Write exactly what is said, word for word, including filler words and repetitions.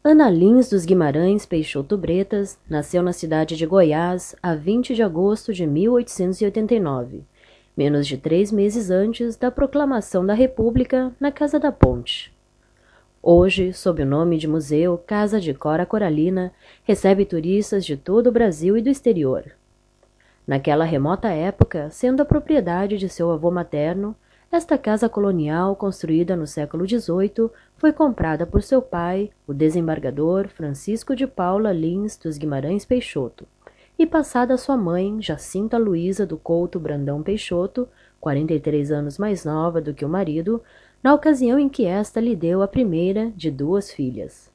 Ana Lins dos Guimarães Peixoto Bretas nasceu na cidade de Goiás a vinte de agosto de mil oitocentos e oitenta e nove, menos de três meses antes da proclamação da República na Casa da Ponte. Hoje, sob o nome de Museu Casa de Cora Coralina, recebe turistas de todo o Brasil e do exterior. Naquela remota época, sendo a propriedade de seu avô materno, esta casa colonial, construída no século dezoito, foi comprada por seu pai, o desembargador Francisco de Paula Lins dos Guimarães Peixoto, e passada a sua mãe, Jacinta Luísa do Couto Brandão Peixoto, quarenta e três anos mais nova do que o marido, na ocasião em que esta lhe deu a primeira de duas filhas.